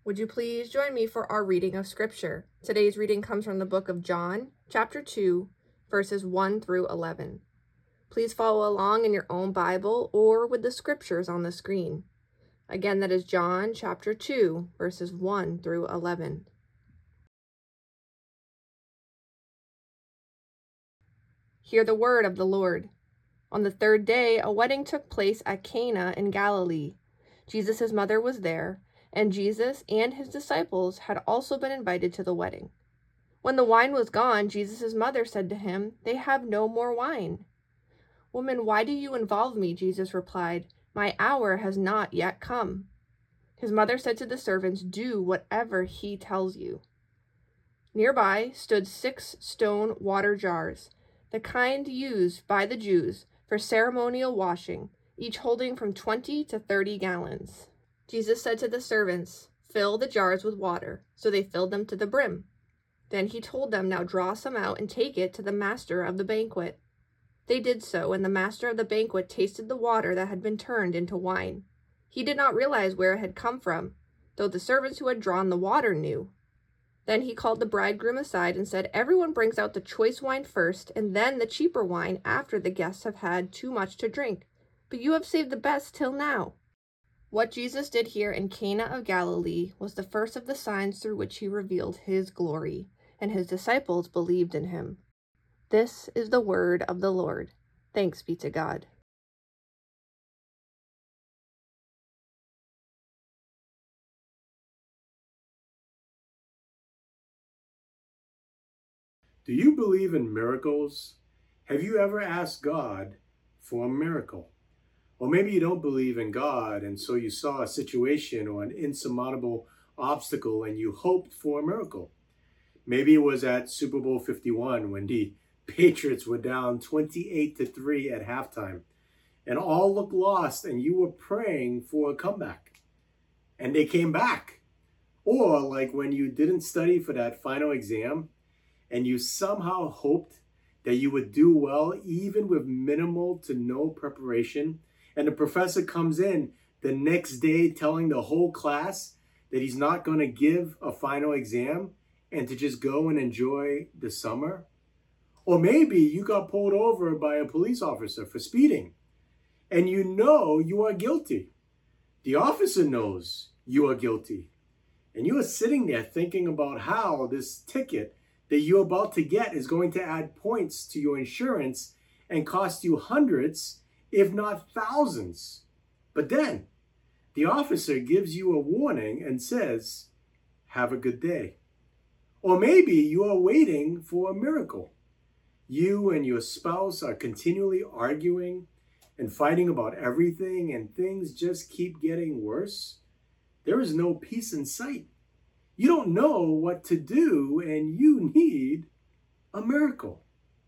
Would you please join me for our reading of Scripture? Today's reading comes from the book of John, chapter 2, verses 1 through 11. Please follow along in your own Bible or with the scriptures on the screen. Again, that is John chapter 2, verses 1 through 11. Hear the word of the Lord. On the third day, a wedding took place at Cana in Galilee. Jesus' mother was there, and Jesus and his disciples had also been invited to the wedding. When the wine was gone, Jesus' mother said to him, "They have no more wine." "Woman, why do you involve me?" Jesus replied. "My hour has not yet come." His mother said to the servants, "Do whatever he tells you." Nearby stood 6 stone water jars, the kind used by the Jews for ceremonial washing, each holding from 20 to 30 gallons. Jesus said to the servants, "Fill the jars with water." So they filled them to the brim. Then he told them, "Now draw some out and take it to the master of the banquet." They did so, and the master of the banquet tasted the water that had been turned into wine. He did not realize where it had come from, though the servants who had drawn the water knew. Then he called the bridegroom aside and said, "Everyone brings out the choice wine first, and then the cheaper wine after the guests have had too much to drink. But you have saved the best till now." What Jesus did here in Cana of Galilee was the first of the signs through which he revealed his glory, and his disciples believed in him. This is the word of the Lord. Thanks be to God. Do you believe in miracles? Have you ever asked God for a miracle? Or maybe you don't believe in God, and so you saw a situation or an insurmountable obstacle and you hoped for a miracle. Maybe it was at Super Bowl 51 when the Patriots were down 28-3 at halftime and all looked lost and you were praying for a comeback. And they came back. Or like when you didn't study for that final exam and you somehow hoped that you would do well even with minimal to no preparation, and the professor comes in the next day telling the whole class that he's not going to give a final exam and to just go and enjoy the summer. Or maybe you got pulled over by a police officer for speeding and you know you are guilty. The officer knows you are guilty. And you are sitting there thinking about how this ticket that you're about to get is going to add points to your insurance and cost you hundreds, if not thousands. But then the officer gives you a warning and says, "Have a good day." Or maybe you are waiting for a miracle. You and your spouse are continually arguing and fighting about everything, and things just keep getting worse. There is no peace in sight. You don't know what to do, and you need a miracle.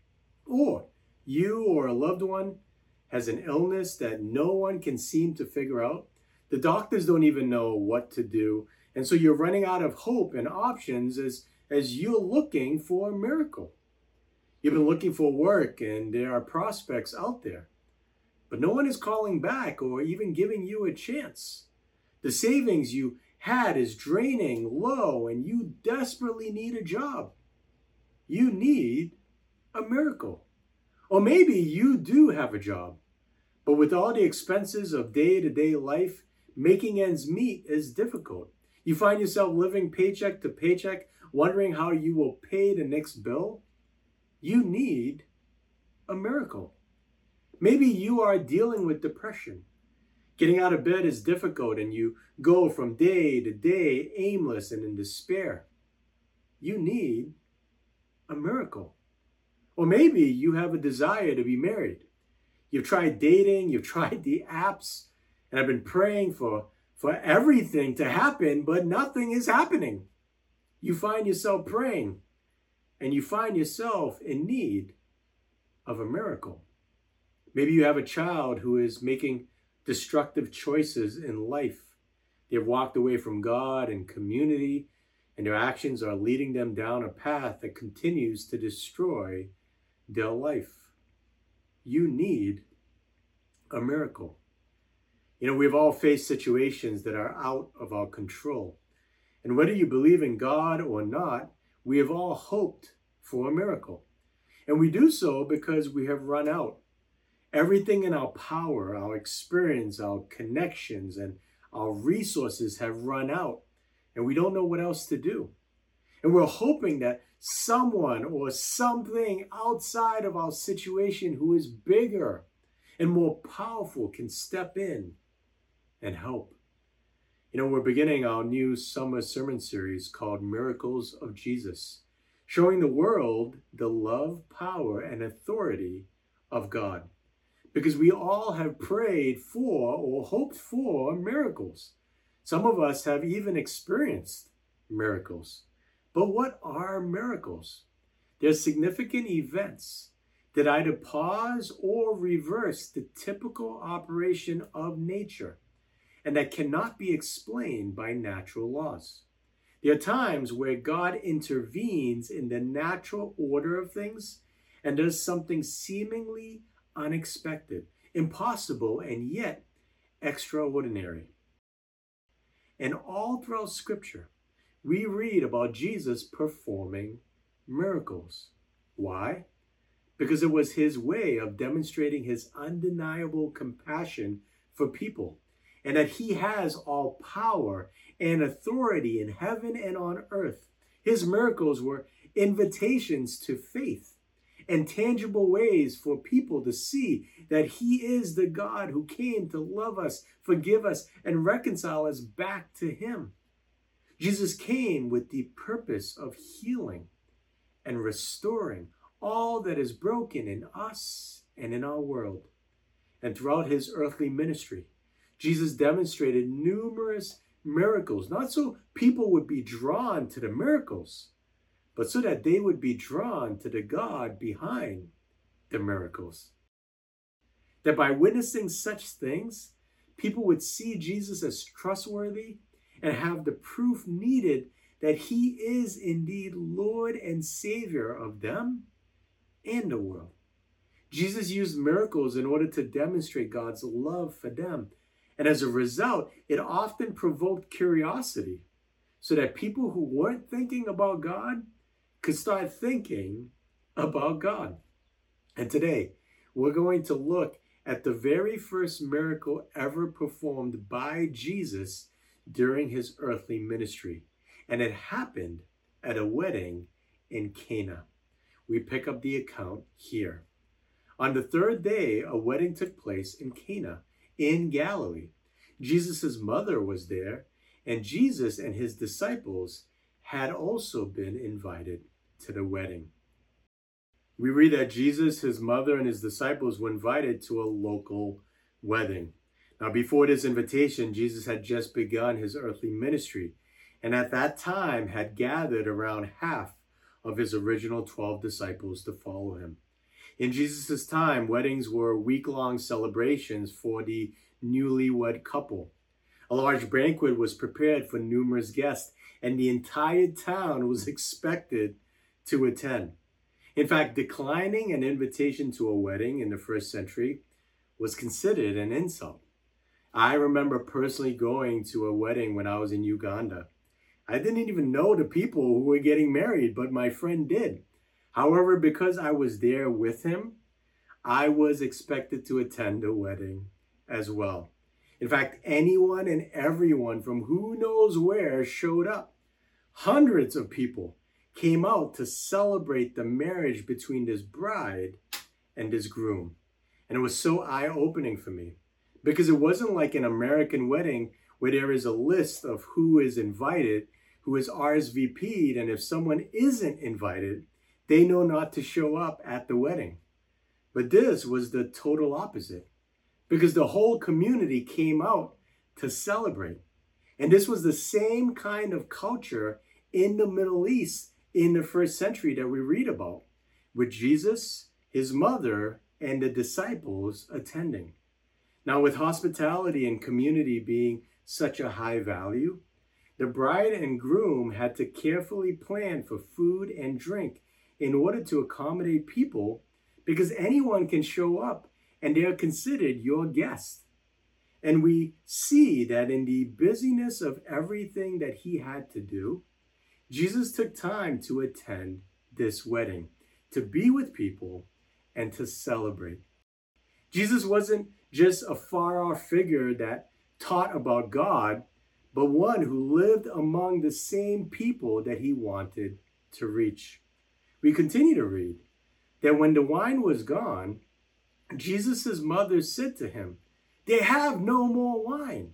Or you or a loved one has an illness that no one can seem to figure out. The doctors don't even know what to do, and so you're running out of hope and options as you're looking for a miracle. You've been looking for work, and there are prospects out there, but no one is calling back or even giving you a chance. The savings you had is draining low, and you desperately need a job. You need a miracle. Or maybe you do have a job, but with all the expenses of day-to-day life, making ends meet is difficult. You find yourself living paycheck to paycheck, wondering how you will pay the next bill. You need a miracle. Maybe you are dealing with depression. Getting out of bed is difficult, and you go from day to day aimless and in despair. You need a miracle. Or maybe you have a desire to be married. You've tried dating, you've tried the apps, and have been praying for everything to happen, but nothing is happening. You find yourself praying, and you find yourself in need of a miracle. Maybe you have a child who is making destructive choices in life. They've walked away from God and community, and their actions are leading them down a path that continues to destroy their life. You need a miracle. You know, we've all faced situations that are out of our control. And whether you believe in God or not, we have all hoped for a miracle. And we do so because we have run out. Everything in our power, our experience, our connections, and our resources have run out, and we don't know what else to do. And we're hoping that someone or something outside of our situation who is bigger and more powerful can step in and help. You know, we're beginning our new summer sermon series called Miracles of Jesus, showing the world the love, power, and authority of God. Because we all have prayed for or hoped for miracles. Some of us have even experienced miracles. But what are miracles? They're significant events that either pause or reverse the typical operation of nature, and that cannot be explained by natural laws. There are times where God intervenes in the natural order of things and does something seemingly unexpected, impossible, and yet extraordinary. And all throughout Scripture, we read about Jesus performing miracles. Why? Because it was his way of demonstrating his undeniable compassion for people, and that he has all power and authority in heaven and on earth. His miracles were invitations to faith and tangible ways for people to see that he is the God who came to love us, forgive us, and reconcile us back to him. Jesus came with the purpose of healing and restoring all that is broken in us and in our world. And throughout his earthly ministry, Jesus demonstrated numerous miracles, not so people would be drawn to the miracles, but so that they would be drawn to the God behind the miracles. That by witnessing such things, people would see Jesus as trustworthy and have the proof needed that he is indeed Lord and Savior of them and the world. Jesus used miracles in order to demonstrate God's love for them. And as a result, it often provoked curiosity so that people who weren't thinking about God could start thinking about God. And today, we're going to look at the very first miracle ever performed by Jesus during his earthly ministry. And it happened at a wedding in Cana. We pick up the account here. On the third day, a wedding took place in Cana in Galilee. Jesus' mother was there, and Jesus and his disciples had also been invited to the wedding. We read that Jesus, his mother, and his disciples were invited to a local wedding. Now, before this invitation, Jesus had just begun his earthly ministry, and at that time had gathered around half of his original 12 disciples to follow him. In Jesus' time, weddings were week-long celebrations for the newlywed couple. A large banquet was prepared for numerous guests, and the entire town was expected to attend. In fact, declining an invitation to a wedding in the first century was considered an insult. I remember personally going to a wedding when I was in Uganda. I didn't even know the people who were getting married, but my friend did. However, because I was there with him, I was expected to attend the wedding as well. In fact, anyone and everyone from who knows where showed up. Hundreds of people came out to celebrate the marriage between this bride and this groom. And it was so eye-opening for me because it wasn't like an American wedding where there is a list of who is invited, who is RSVP'd, and if someone isn't invited, they know not to show up at the wedding. But this was the total opposite because the whole community came out to celebrate. And this was the same kind of culture in the Middle East in the first century that we read about, with Jesus, his mother, and the disciples attending. Now, with hospitality and community being such a high value, the bride and groom had to carefully plan for food and drink in order to accommodate people, because anyone can show up and they are considered your guest. And we see that in the busyness of everything that he had to do, Jesus took time to attend this wedding, to be with people and to celebrate. Jesus wasn't just a far-off figure that taught about God, but one who lived among the same people that he wanted to reach. We continue to read that when the wine was gone, Jesus' mother said to him, "They have no more wine."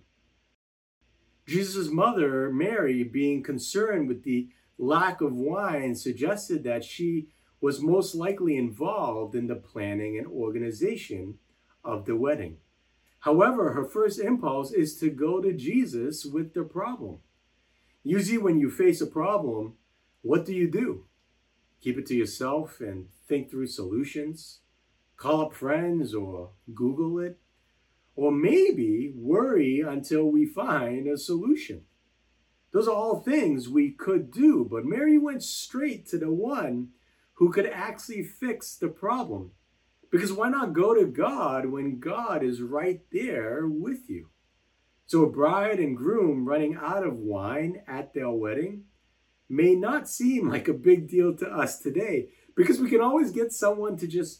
Jesus' mother, Mary, being concerned with the lack of wine, suggested that she was most likely involved in the planning and organization of the wedding. However, her first impulse is to go to Jesus with the problem. Usually when you face a problem, what do? Keep it to yourself and think through solutions? Call up friends or Google it? Or maybe worry until we find a solution? Those are all things we could do, but Mary went straight to the one who could actually fix the problem. Because why not go to God when God is right there with you? So a bride and groom running out of wine at their wedding may not seem like a big deal to us today, because we can always get someone to just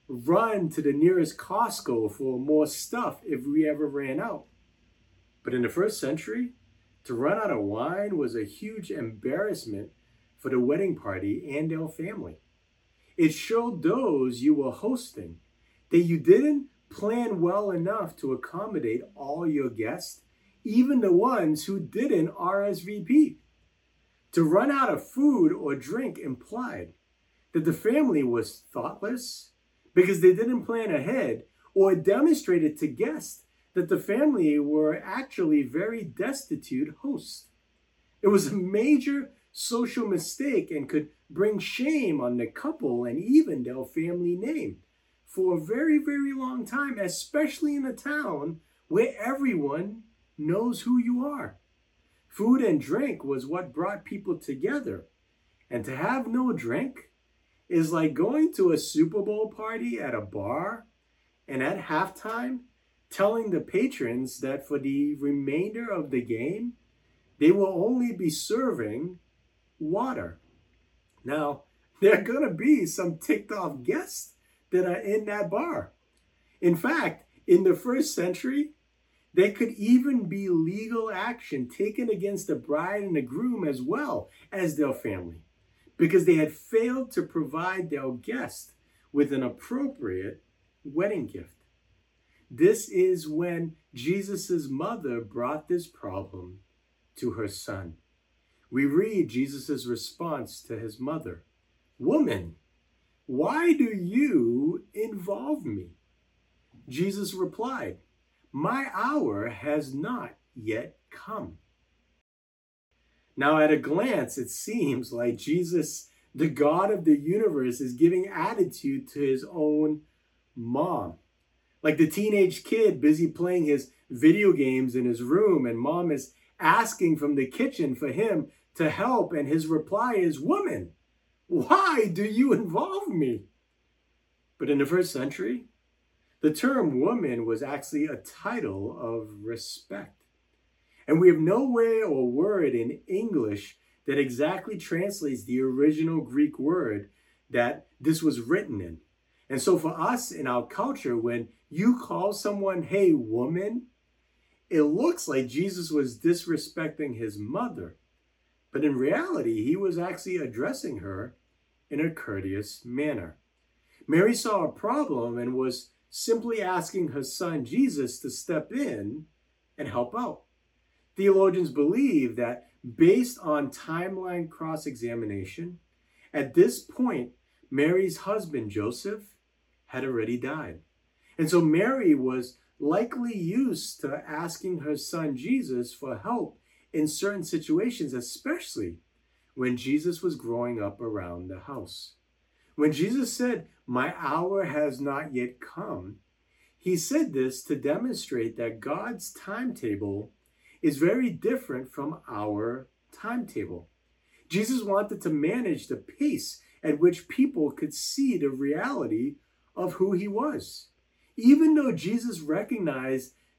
run to the nearest Costco for more stuff if we ever ran out. But in the first century, to run out of wine was a huge embarrassment for the wedding party and their family. It showed those you were hosting that you didn't plan well enough to accommodate all your guests, even the ones who didn't RSVP. To run out of food or drink implied that the family was thoughtless because they didn't plan ahead, or demonstrated to guests that the family were actually very destitute hosts. It was a major social mistake and could bring shame on the couple and even their family name for a very, very long time, especially in a town where everyone knows who you are. Food and drink was what brought people together, and to have no drink is like going to a Super Bowl party at a bar and at halftime telling the patrons that for the remainder of the game, they will only be serving water. Now, there are going to be some ticked off guests that are in that bar. In fact, in the first century, there could even be legal action taken against the bride and the groom as well as their family, because they had failed to provide their guest with an appropriate wedding gift. This is when Jesus' mother brought this problem to her son. We read Jesus' response to his mother, "Woman, why do you involve me?" Jesus replied, "My hour has not yet come." Now, at a glance, it seems like Jesus, the God of the universe, is giving attitude to his own mom. Like the teenage kid busy playing his video games in his room, and mom is asking from the kitchen for him to help, and his reply is, "Woman, why do you involve me?" But in the first century, the term woman was actually a title of respect. And we have no way or word in English that exactly translates the original Greek word that this was written in. And so for us in our culture, when you call someone, "Hey, woman," it looks like Jesus was disrespecting his mother. But in reality, he was actually addressing her in a courteous manner. Mary saw a problem and was simply asking her son Jesus to step in and help out. Theologians believe that based on timeline cross-examination, at this point, Mary's husband, Joseph, had already died. And so Mary was likely used to asking her son Jesus for help in certain situations, especially when Jesus was growing up around the house. When Jesus said, "My hour has not yet come," he said this to demonstrate that God's timetable is very different from our timetable. Jesus wanted to manage the pace at which people could see the reality of who he was. Even though Jesus recognized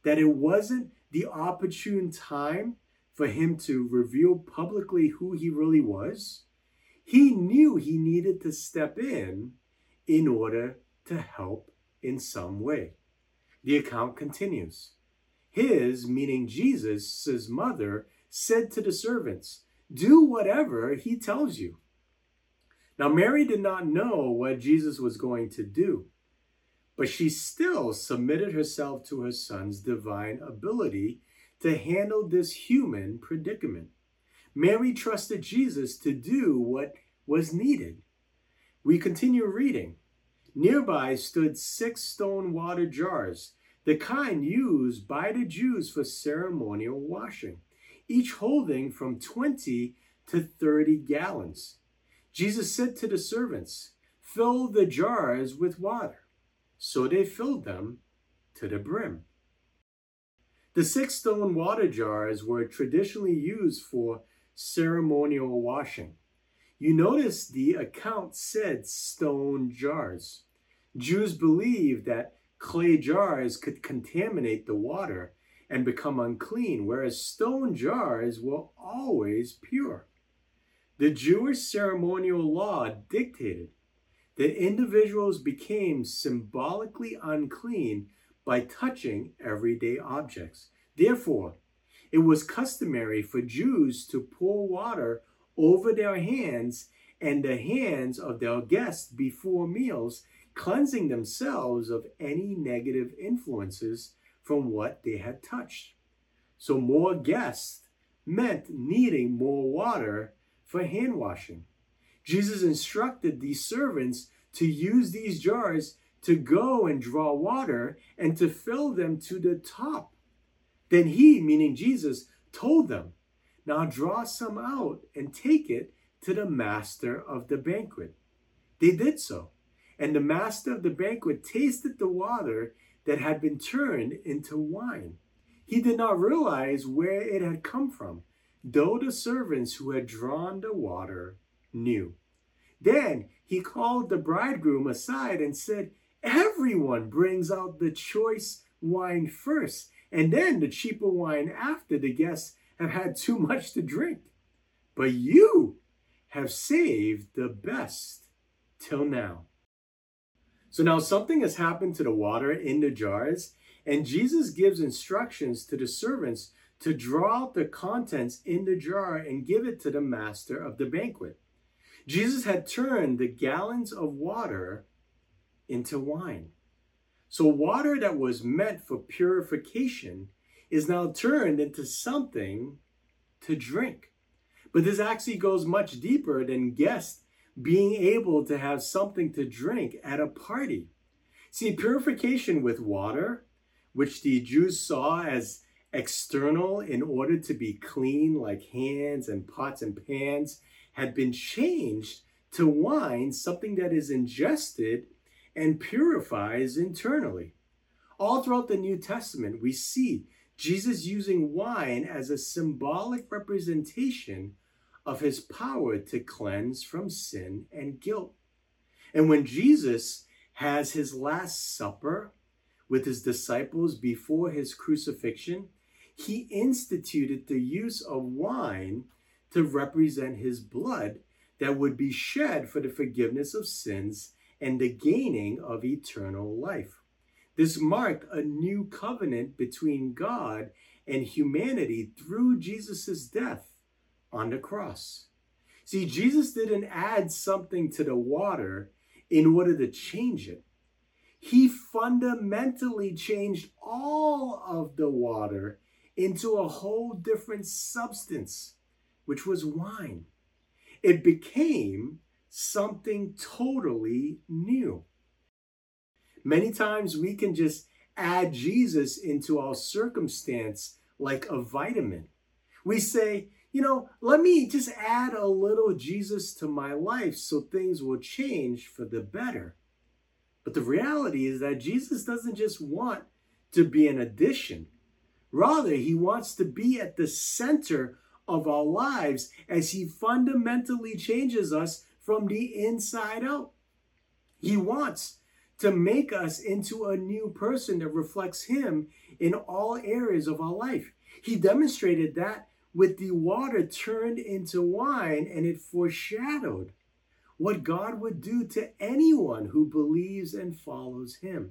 that it wasn't the opportune time for him to reveal publicly who he really was, he knew he needed to step in order to help in some way. The account continues. His, meaning Jesus' mother, said to the servants, "Do whatever he tells you." Now, Mary did not know what Jesus was going to do, but she still submitted herself to her son's divine ability to handle this human predicament. Mary trusted Jesus to do what was needed. We continue reading. Nearby stood 6 stone water jars, the kind used by the Jews for ceremonial washing, each holding from 20 to 30 gallons. Jesus said to the servants, "Fill the jars with water." So they filled them to the brim. The 6 stone water jars were traditionally used for ceremonial washing. You notice the account said stone jars. Jews believed that clay jars could contaminate the water and become unclean, whereas stone jars were always pure. The Jewish ceremonial law dictated that individuals became symbolically unclean by touching everyday objects. Therefore, it was customary for Jews to pour water over their hands and the hands of their guests before meals, cleansing themselves of any negative influences from what they had touched. So more guests meant needing more water for hand washing. Jesus instructed these servants to use these jars to go and draw water and to fill them to the top. Then he, meaning Jesus, told them, "Now draw some out and take it to the master of the banquet." They did so, and the master of the banquet tasted the water that had been turned into wine. He did not realize where it had come from, though the servants who had drawn the water knew. Then he called the bridegroom aside and said, "Everyone brings out the choice wine first, and then the cheaper wine after the guests have had too much to drink. But you have saved the best till now." So now something has happened to the water in the jars, and Jesus gives instructions to the servants to draw out the contents in the jar and give it to the master of the banquet. Jesus had turned the gallons of water into wine. So water that was meant for purification is now turned into something to drink. But this actually goes much deeper than guests being able to have something to drink at a party. See, purification with water, which the Jews saw as external in order to be clean, like hands and pots and pans, had been changed to wine, something that is ingested and purifies internally. All throughout the New Testament, we see Jesus using wine as a symbolic representation of his power to cleanse from sin and guilt. And when Jesus has his Last Supper with his disciples before his crucifixion, he instituted the use of wine to represent his blood that would be shed for the forgiveness of sins and the gaining of eternal life. This marked a new covenant between God and humanity through Jesus' death on the cross. See, Jesus didn't add something to the water in order to change it. He fundamentally changed all of the water into a whole different substance, which was wine. It became something totally new. Many times we can just add Jesus into our circumstance like a vitamin. We say, let me just add a little Jesus to my life so things will change for the better. But the reality is that Jesus doesn't just want to be an addition. Rather, he wants to be at the center of our lives as he fundamentally changes us from the inside out. He wants to make us into a new person that reflects him in all areas of our life. He demonstrated that with the water turned into wine, and it foreshadowed what God would do to anyone who believes and follows him.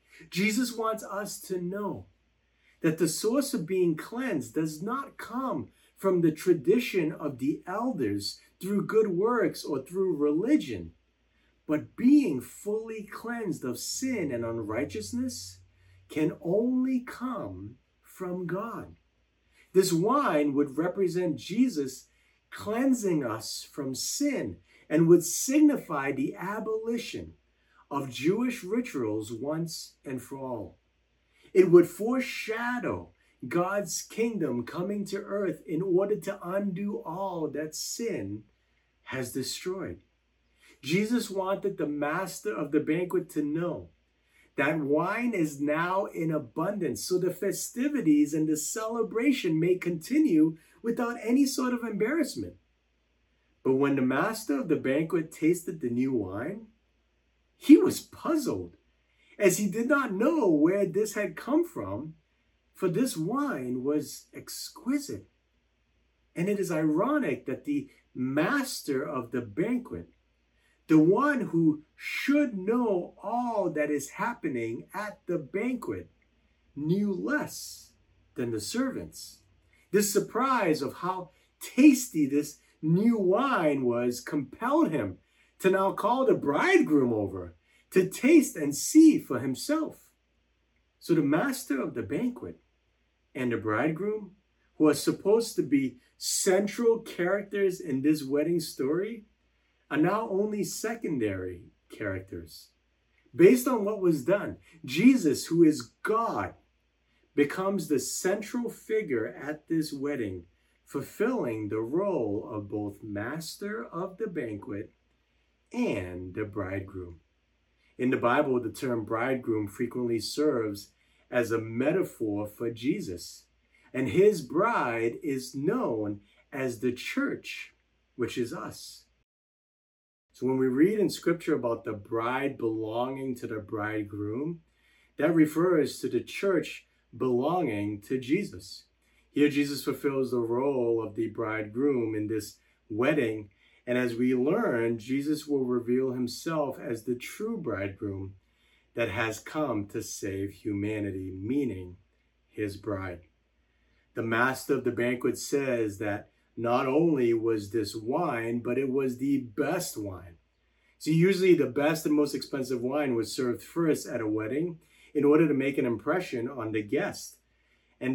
Jesus wants us to know that the source of being cleansed does not come from the tradition of the elders through good works or through religion, but being fully cleansed of sin and unrighteousness can only come from God. This wine would represent Jesus cleansing us from sin and would signify the abolition of Jewish rituals once and for all. It would foreshadow God's kingdom coming to earth in order to undo all that sin has destroyed. Jesus wanted the master of the banquet to know that wine is now in abundance, so the festivities and the celebration may continue without any sort of embarrassment. But when the master of the banquet tasted the new wine, he was puzzled, as he did not know where this had come from, for this wine was exquisite. And it is ironic that the master of the banquet, the one who should know all that is happening at the banquet, knew less than the servants. This surprise of how tasty this new wine was compelled him to now call the bridegroom over to taste and see for himself. So the master of the banquet and the bridegroom, who are supposed to be central characters in this wedding story, are now only secondary characters. Based on what was done, Jesus, who is God, becomes the central figure at this wedding, fulfilling the role of both master of the banquet and the bridegroom. In the Bible, the term bridegroom frequently serves as a metaphor for Jesus, and his bride is known as the church, which is us. So when we read in scripture about the bride belonging to the bridegroom, that refers to the church belonging to Jesus. Here Jesus fulfills the role of the bridegroom in this wedding, and as we learn, Jesus will reveal himself as the true bridegroom that has come to save humanity, meaning his bride. The master of the banquet says that not only was this wine, but it was the best wine. So usually the best and most expensive wine was served first at a wedding in order to make an impression on the guest. And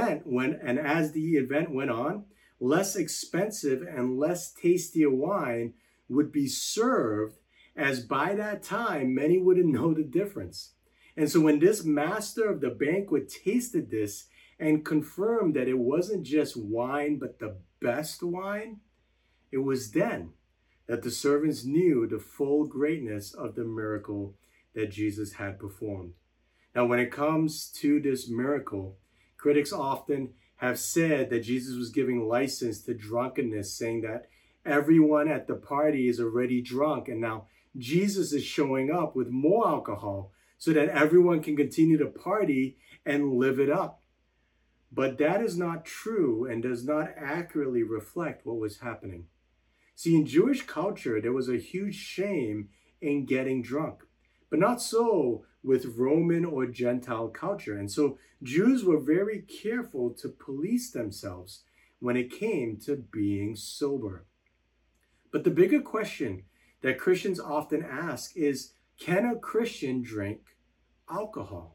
as the event went on, less expensive and less tastier wine would be served, as by that time, many wouldn't know the difference. And so when this master of the banquet tasted this and confirmed that it wasn't just wine, but the best wine, it was then that the servants knew the full greatness of the miracle that Jesus had performed. Now, when it comes to this miracle, critics often have said that Jesus was giving license to drunkenness, saying that everyone at the party is already drunk, and now Jesus is showing up with more alcohol so that everyone can continue to party and live it up. But that is not true and does not accurately reflect what was happening. See, in Jewish culture, there was a huge shame in getting drunk, but not so with Roman or Gentile culture. And so Jews were very careful to police themselves when it came to being sober. But the bigger question that Christians often ask is, can a Christian drink alcohol?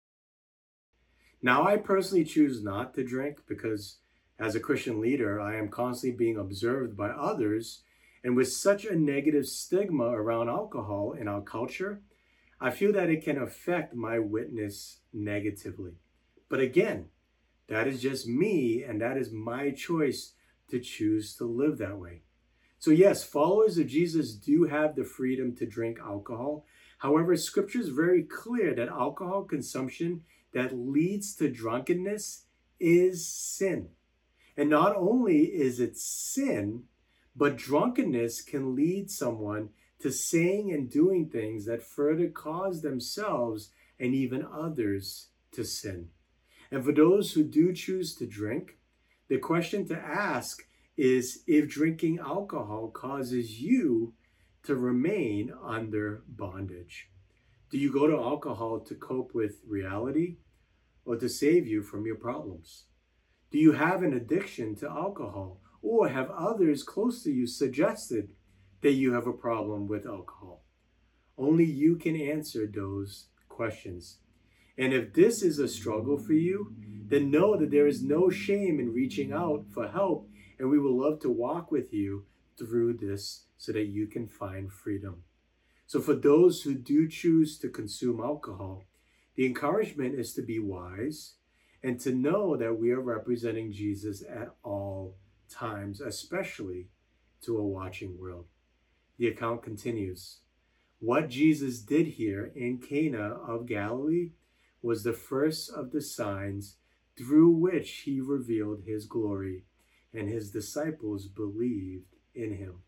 Now, I personally choose not to drink because as a Christian leader, I am constantly being observed by others. And with such a negative stigma around alcohol in our culture, I feel that it can affect my witness negatively. But again, that is just me, and that is my choice to choose to live that way. So yes, followers of Jesus do have the freedom to drink alcohol. However, scripture is very clear that alcohol consumption that leads to drunkenness is sin. And not only is it sin, but drunkenness can lead someone to saying and doing things that further cause themselves and even others to sin. And for those who do choose to drink, the question to ask is if drinking alcohol causes you to remain under bondage. Do you go to alcohol to cope with reality or to save you from your problems? Do you have an addiction to alcohol, or have others close to you suggested that you have a problem with alcohol? Only you can answer those questions. And if this is a struggle for you, then know that there is no shame in reaching out for help, and we will love to walk with you through this so that you can find freedom. So for those who do choose to consume alcohol, the encouragement is to be wise and to know that we are representing Jesus at all times, especially to a watching world. The account continues. What Jesus did here in Cana of Galilee was the first of the signs through which he revealed his glory, and his disciples believed in him.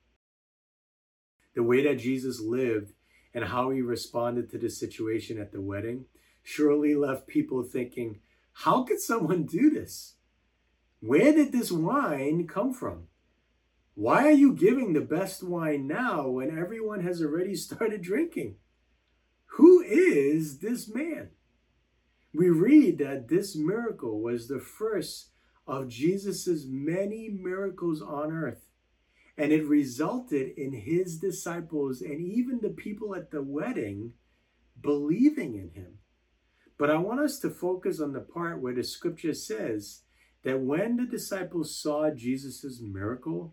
The way that Jesus lived and how he responded to the situation at the wedding surely left people thinking, how could someone do this? Where did this wine come from? Why are you giving the best wine now when everyone has already started drinking? Who is this man? We read that this miracle was the first of Jesus's many miracles on earth, and it resulted in his disciples and even the people at the wedding believing in him. But I want us to focus on the part where the scripture says that when the disciples saw Jesus's miracle,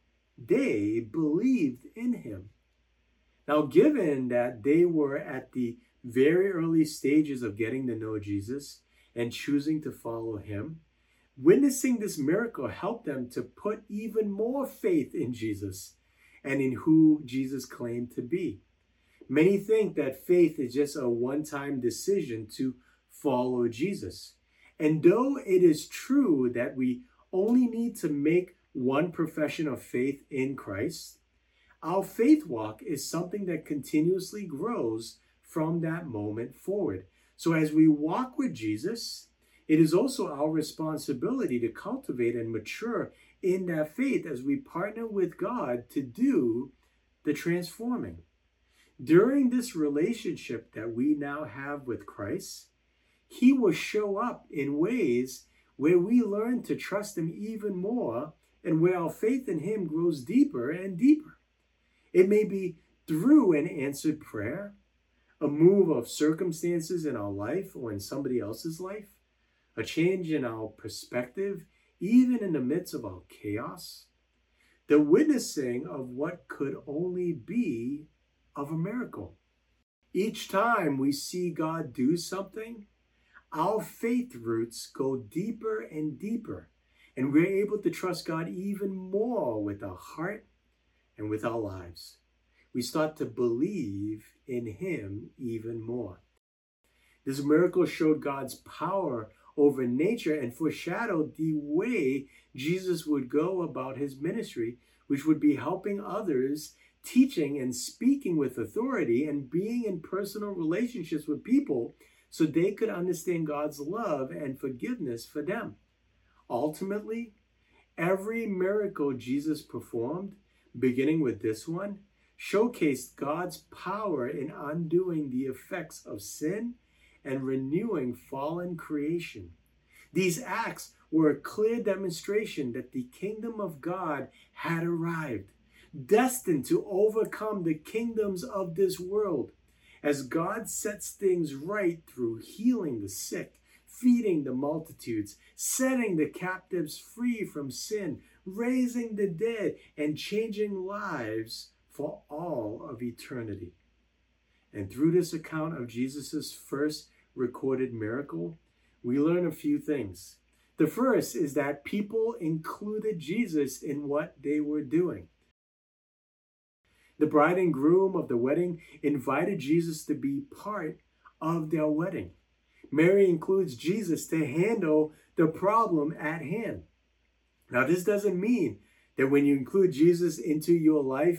they believed in him. Now, given that they were at the very early stages of getting to know Jesus and choosing to follow him, witnessing this miracle helped them to put even more faith in Jesus and in who Jesus claimed to be. Many think that faith is just a one-time decision to follow Jesus. And though it is true that we only need to make one profession of faith in Christ, our faith walk is something that continuously grows from that moment forward. So as we walk with Jesus, it is also our responsibility to cultivate and mature in that faith as we partner with God to do the transforming. During this relationship that we now have with Christ, he will show up in ways where we learn to trust him even more and where our faith in him grows deeper and deeper. It may be through an answered prayer, a move of circumstances in our life or in somebody else's life, a change in our perspective, even in the midst of our chaos, the witnessing of what could only be of a miracle. Each time we see God do something, our faith roots go deeper and deeper, and we're able to trust God even more with our heart and with our lives. We start to believe in him even more. This miracle showed God's power over nature and foreshadowed the way Jesus would go about his ministry, which would be helping others, teaching and speaking with authority, and being in personal relationships with people so they could understand God's love and forgiveness for them. Ultimately, every miracle Jesus performed, beginning with this one, showcased God's power in undoing the effects of sin and renewing fallen creation. These acts were a clear demonstration that the kingdom of God had arrived, destined to overcome the kingdoms of this world, as God sets things right through healing the sick, feeding the multitudes, setting the captives free from sin, raising the dead, and changing lives for all of eternity. And through this account of Jesus's first recorded miracle, we learn a few things. The first is that people included Jesus in what they were doing. The bride and groom of the wedding invited Jesus to be part of their wedding. Mary includes Jesus to handle the problem at hand. Now, this doesn't mean that when you include Jesus into your life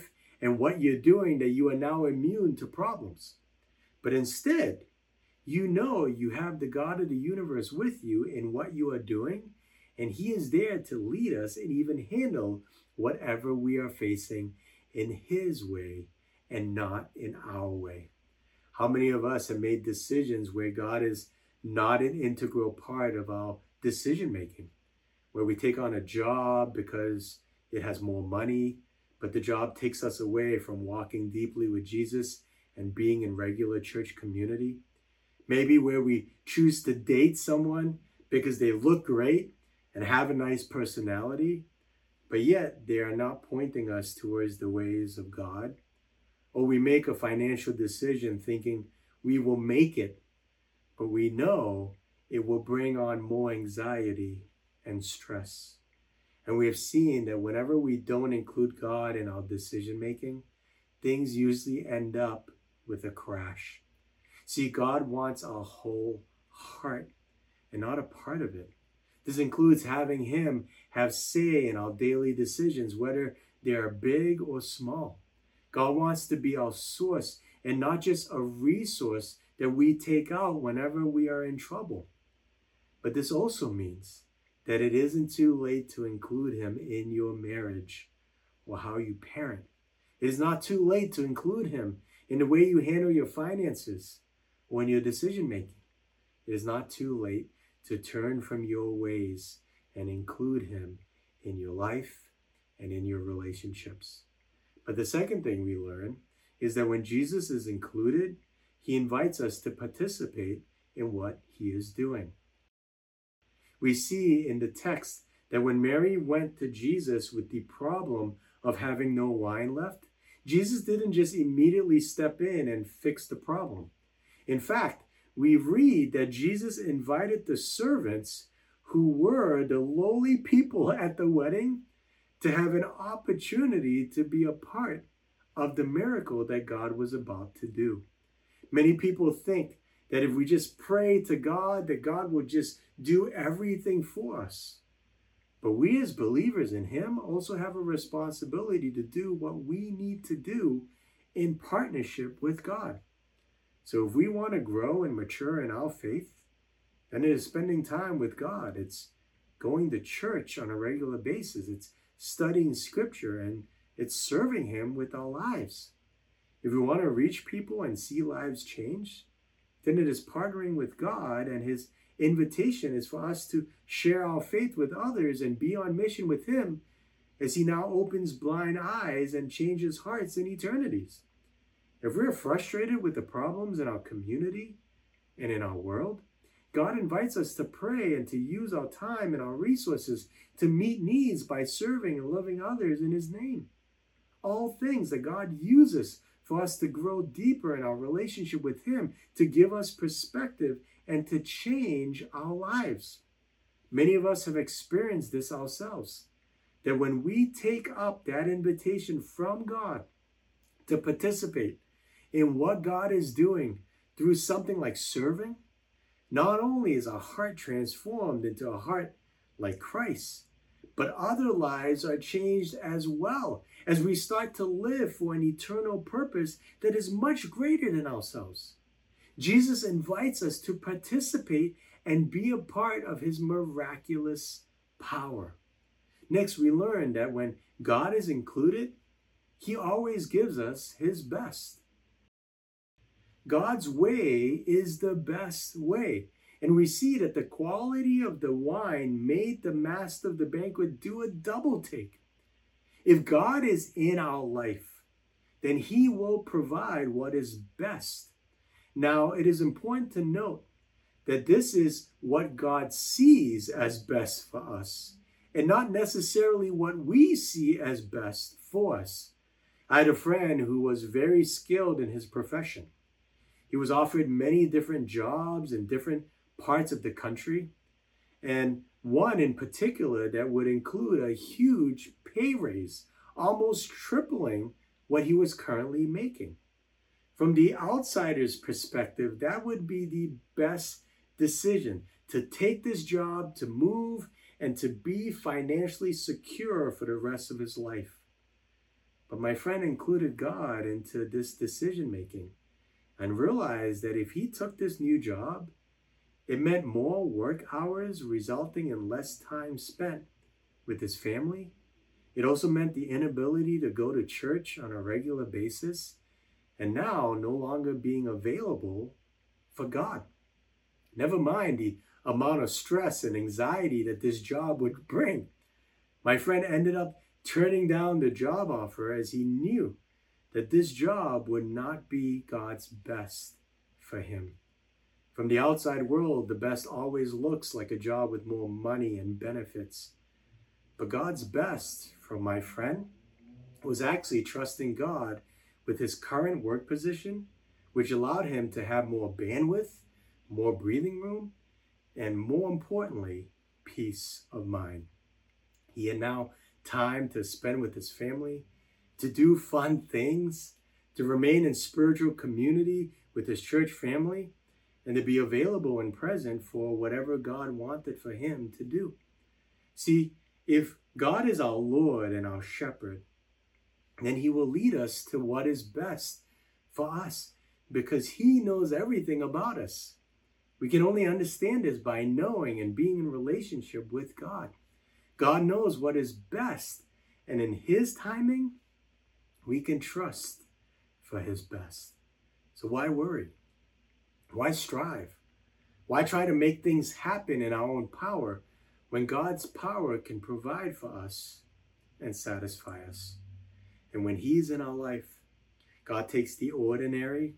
and what you're doing that you are now immune to problems. But instead, you know you have the God of the universe with you in what you are doing, and he is there to lead us and even handle whatever we are facing in his way and not in our way. How many of us have made decisions where God is not an integral part of our decision making, where we take on a job because it has more money, but the job takes us away from walking deeply with Jesus and being in regular church community? Maybe where we choose to date someone because they look great and have a nice personality, but yet they are not pointing us towards the ways of God. Or we make a financial decision thinking we will make it, but we know it will bring on more anxiety and stress. And we have seen that whenever we don't include God in our decision making, things usually end up with a crash. See, God wants our whole heart and not a part of it. This includes having him have say in our daily decisions, whether they are big or small. God wants to be our source and not just a resource that we take out whenever we are in trouble. But this also means that it isn't too late to include him in your marriage or how you parent. It is not too late to include him in the way you handle your finances or in your decision making. It is not too late to turn from your ways and include him in your life and in your relationships. But the second thing we learn is that when Jesus is included, he invites us to participate in what he is doing. We see in the text that when Mary went to Jesus with the problem of having no wine left, Jesus didn't just immediately step in and fix the problem. In fact, we read that Jesus invited the servants, who were the lowly people at the wedding, to have an opportunity to be a part of the miracle that God was about to do. Many people think that if we just pray to God, that God will just do everything for us. But we as believers in him also have a responsibility to do what we need to do in partnership with God. So if we want to grow and mature in our faith, then it is spending time with God. It's going to church on a regular basis. It's studying scripture, and it's serving him with our lives. If we want to reach people and see lives change, then it is partnering with God, and his invitation is for us to share our faith with others and be on mission with him as he now opens blind eyes and changes hearts and eternities. If we're frustrated with the problems in our community and in our world, God invites us to pray and to use our time and our resources to meet needs by serving and loving others in his name. All things that God uses for us to grow deeper in our relationship with him, to give us perspective and to change our lives. Many of us have experienced this ourselves, that when we take up that invitation from God to participate in what God is doing through something like serving, not only is our heart transformed into a heart like Christ, but other lives are changed as well as we start to live for an eternal purpose that is much greater than ourselves. Jesus invites us to participate and be a part of his miraculous power. Next, we learn that when God is included, he always gives us his best. God's way is the best way. And we see that the quality of the wine made the master of the banquet do a double take. If God is in our life, then he will provide what is best. Now, it is important to note that this is what God sees as best for us, and not necessarily what we see as best for us. I had a friend who was very skilled in his profession. He was offered many different jobs in different parts of the country, and one in particular that would include a huge pay raise, almost tripling what he was currently making. From the outsider's perspective, that would be the best decision, to take this job, to move, and to be financially secure for the rest of his life. But my friend included God into this decision making and realized that if he took this new job, it meant more work hours, resulting in less time spent with his family. It also meant the inability to go to church on a regular basis, and now no longer being available for God. Never mind the amount of stress and anxiety that this job would bring. My friend ended up turning down the job offer as he knew that this job would not be God's best for him. From the outside world, the best always looks like a job with more money and benefits. But God's best for my friend was actually trusting God with his current work position, which allowed him to have more bandwidth, more breathing room, and more importantly, peace of mind. He had now time to spend with his family, to do fun things, to remain in spiritual community with his church family, and to be available and present for whatever God wanted for him to do. See, if God is our Lord and our shepherd, then he will lead us to what is best for us because he knows everything about us. We can only understand this by knowing and being in relationship with God. God knows what is best, and in his timing, we can trust for his best. So why worry? Why strive? Why try to make things happen in our own power when God's power can provide for us and satisfy us? And when he's in our life, God takes the ordinary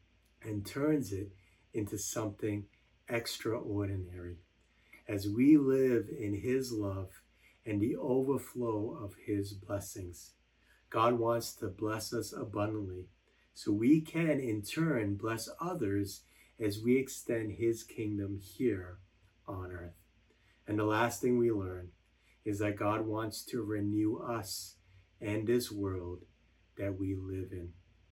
and turns it into something extraordinary as we live in his love and the overflow of his blessings. God wants to bless us abundantly so we can in turn bless others as we extend his kingdom here on earth. And the last thing we learn is that God wants to renew us and this world that we live in.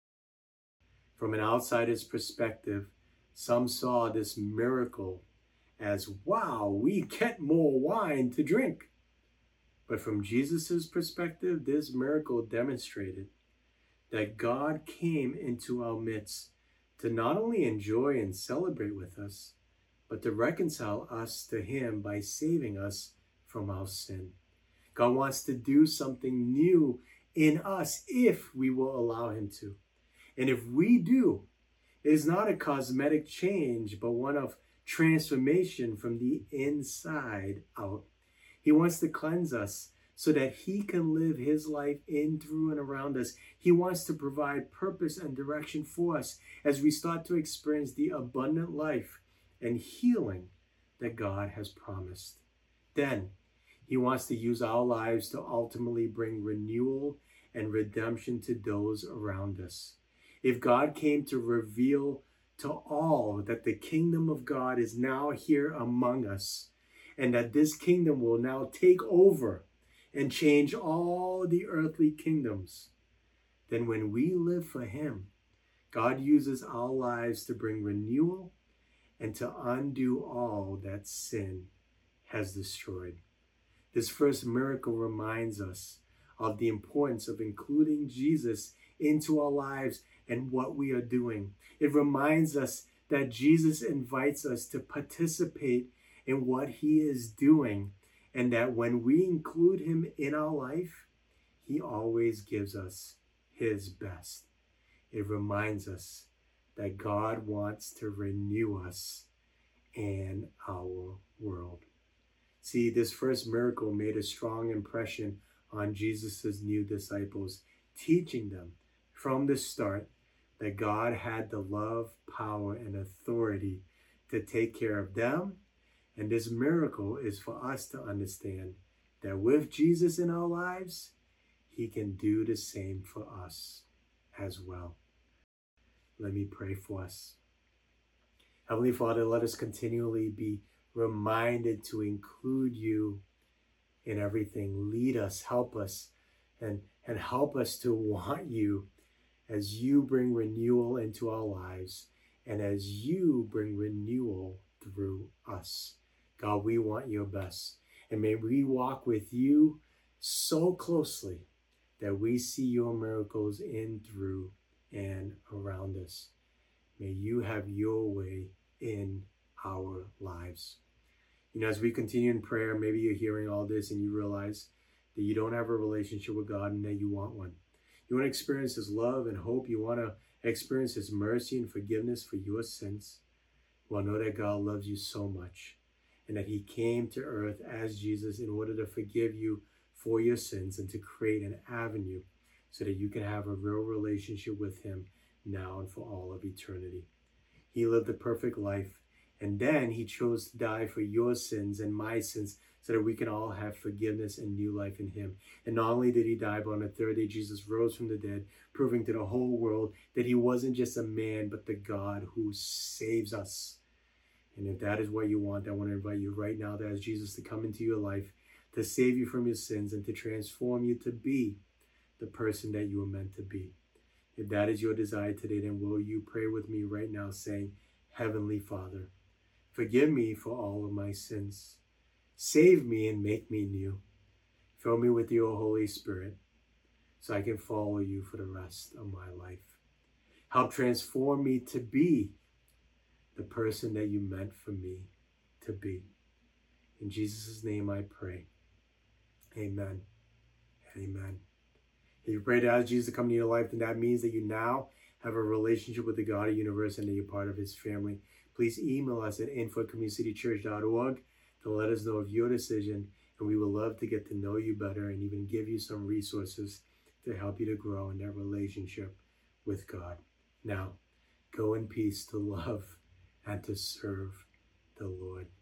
From an outsider's perspective, some saw this miracle as, wow, we get more wine to drink. But from Jesus's perspective, this miracle demonstrated that God came into our midst to not only enjoy and celebrate with us, but to reconcile us to him by saving us from our sin. God wants to do something new in us if we will allow him to. And if we do, it is not a cosmetic change, but one of transformation from the inside out. He wants to cleanse us so that he can live his life in, through, and around us. He wants to provide purpose and direction for us as we start to experience the abundant life and healing that God has promised. Then, he wants to use our lives to ultimately bring renewal and redemption to those around us. If God came to reveal to all that the kingdom of God is now here among us, and that this kingdom will now take over and change all the earthly kingdoms, then when we live for him, God uses our lives to bring renewal and to undo all that sin has destroyed. This first miracle reminds us of the importance of including Jesus into our lives and what we are doing. It reminds us that Jesus invites us to participate in what he is doing, and that when we include him in our life, he always gives us his best. It reminds us that God wants to renew us and our world. See, this first miracle made a strong impression on Jesus's new disciples, teaching them from the start that God had the love, power, and authority to take care of them. And this miracle is for us to understand that with Jesus in our lives, he can do the same for us as well. Let me pray for us. Heavenly Father, let us continually be reminded to include you in everything. Lead us, help us, and help us to want you as you bring renewal into our lives and as you bring renewal through us. God, we want your best. And may we walk with you so closely that we see your miracles in, through, and around us. May you have your way in our lives. You know, as we continue in prayer, maybe you're hearing all this and you realize that you don't have a relationship with God and that you want one. You want to experience His love and hope. You want to experience His mercy and forgiveness for your sins. Well, know that God loves you so much and that He came to earth as Jesus in order to forgive you for your sins and to create an avenue so that you can have a real relationship with Him now and for all of eternity. He lived a perfect life, and then He chose to die for your sins and my sins so that we can all have forgiveness and new life in Him. And not only did He die, but on the third day, Jesus rose from the dead, proving to the whole world that He wasn't just a man, but the God who saves us. And if that is what you want, I want to invite you right now to ask Jesus to come into your life, to save you from your sins, and to transform you to be the person that you were meant to be. If that is your desire today, then will you pray with me right now saying, Heavenly Father, forgive me for all of my sins. Save me and make me new. Fill me with your Holy Spirit so I can follow you for the rest of my life. Help transform me to be the person that you meant for me to be. In Jesus' name I pray. Amen. Amen. If you pray to ask Jesus to come into your life, then that means that you now have a relationship with the God of the universe and that you're part of His family. Please email us at info@communitycitychurch.org to let us know of your decision, and we would love to get to know you better and even give you some resources to help you to grow in that relationship with God. Now, go in peace to love and to serve the Lord.